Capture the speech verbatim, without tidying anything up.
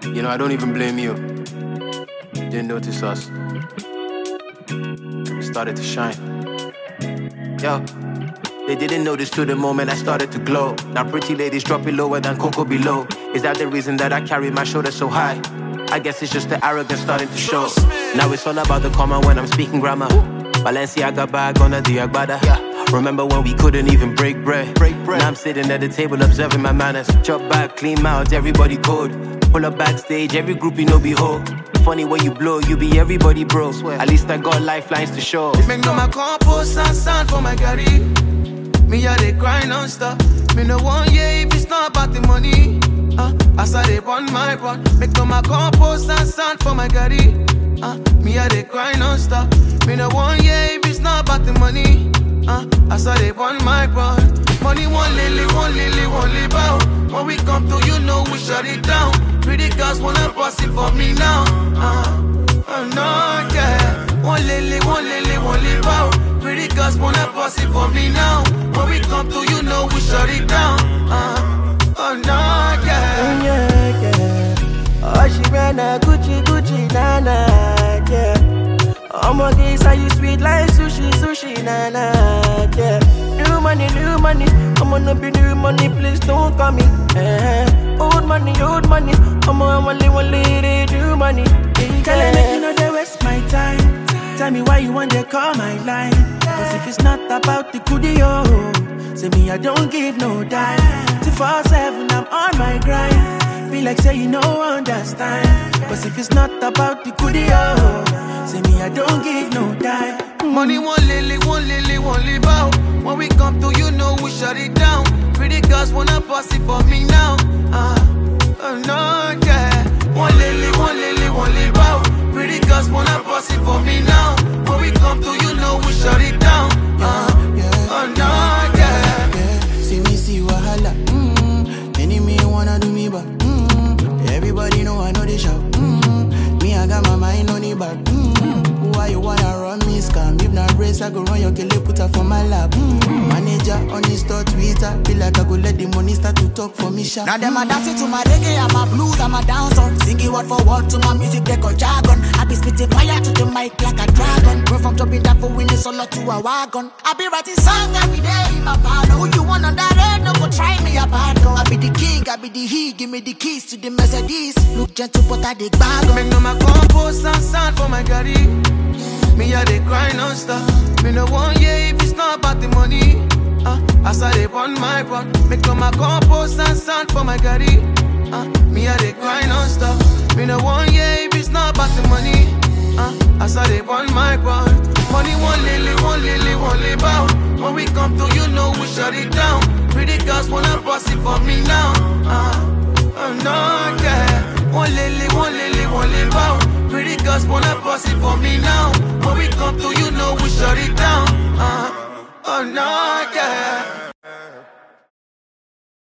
You know, I don't even blame you. Didn't notice us. We started to shine. Yo, they didn't notice till the moment I started to glow. Now pretty ladies drop it lower than Coco below. Is that the reason that I carry my shoulders so high? I guess it's just the arrogance starting to show. Now it's all about the comma when I'm speaking grammar. Balenciaga bag on a Diagbada. Remember when we couldn't even break bread? break bread. Now I'm sitting at the table observing my manners. Chop back, clean mouth, everybody cold. Pull up backstage, every group you know behold. Funny when you blow, you be everybody bro. At least I got lifelines to show. Make no my compost and sand for my Gary. Me a they cry non-stop. Me no one yeah if it's not about the money. Uh, as I they run my run. Make no my compost and sand for my Gary. Uh, me a they cry non-stop. Me no one yeah if it's not about the money. Uh, I saw they run my run. Money one lily, one lily, one lily bow. When we come through, you know we shut it down. Pretty girls wanna pass it for me now. Uh, oh no, yeah. One lily, one lily, one lily bow. Pretty girls wanna pass it for me now. When we come through, you know we shut it down. Uh, oh no, yeah. Yeah, yeah. Oh, she ran a Gucci, Gucci, nana, yeah. Oh my days, are you sweet like sushi, sushi, nana, yeah. New money, new money, I'm gonna be new money, please don't call me. Eh. Old money, old money, I'm gonna only one lady, new money. Yeah. Tell me make you know they waste my time. Tell me why you want to call my line. Cause if it's not about the goodie, oh, say me I don't give no dime. two four seven, I'm on my grind. Be like say you know understand. Cause if it's not about the goodie, oh, say me I don't give no dime. Mm. Money one lily, one lily, one lily bow. When we come through, you know we shut it down. Pretty girls wanna pass it for me now. Uh, oh no, yeah. One lily, one lily, one lily bow. Pretty girls wanna pass it for me now. When we come through, you know we shut it down. Uh, yeah, yeah, oh no, yeah. yeah. See me see wahala. Mm-hmm. Any me wanna do me back. Mm-hmm. Everybody know I know they shout. Mm-hmm. Me I got my mind on it back. Mm-hmm. Why you wanna run me scam? If not race, I go run your killer, put her for my lap. Mm-hmm. Manager on his store, Twitter. Feel like I go let the money start to talk for me, sharp. Now them a dancing to my reggae, I'm a blues, I'm a dancer. Singing word for word to my music, they call jargon. I be spitting fire to the mic like a dragon. Go from jumping that for winning solo to a wagon. I be writing songs every day in my band. Who you want on that red, no go try me a bad gun. I be the king, I be the he, give me the keys to the Mercedes. Look gentle, but I dig bag. Make no my compost and sand for my Gary. Me a they cry non-stop. Me no one yeah if it's not about the money. Uh, as I they run my run. Make no my compost and sand for my Gary. Uh, me a they cry non-stop. Me no one yeah if it's not about the money. Uh, as I they run my run. Money one lily, one lily, one lily bow. When we come through, you know we shut it down. Pretty girls wanna pass it for me now. Uh, oh no, yeah. One lily, one lily, one lily bow. Pretty girls wanna pass it for me now.